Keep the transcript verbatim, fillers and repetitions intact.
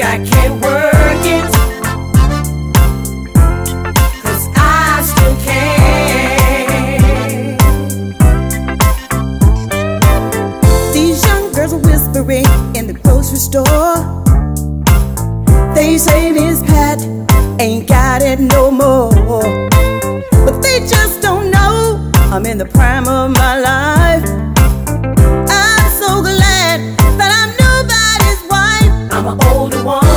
I can't work it, 'cause I still can. These young girls are whispering in the grocery store. They say Miss Pat ain't got it no more, but they just don't know I'm in the prime of my life. I'm so glad that I'm nobody's wife. I'm an older one.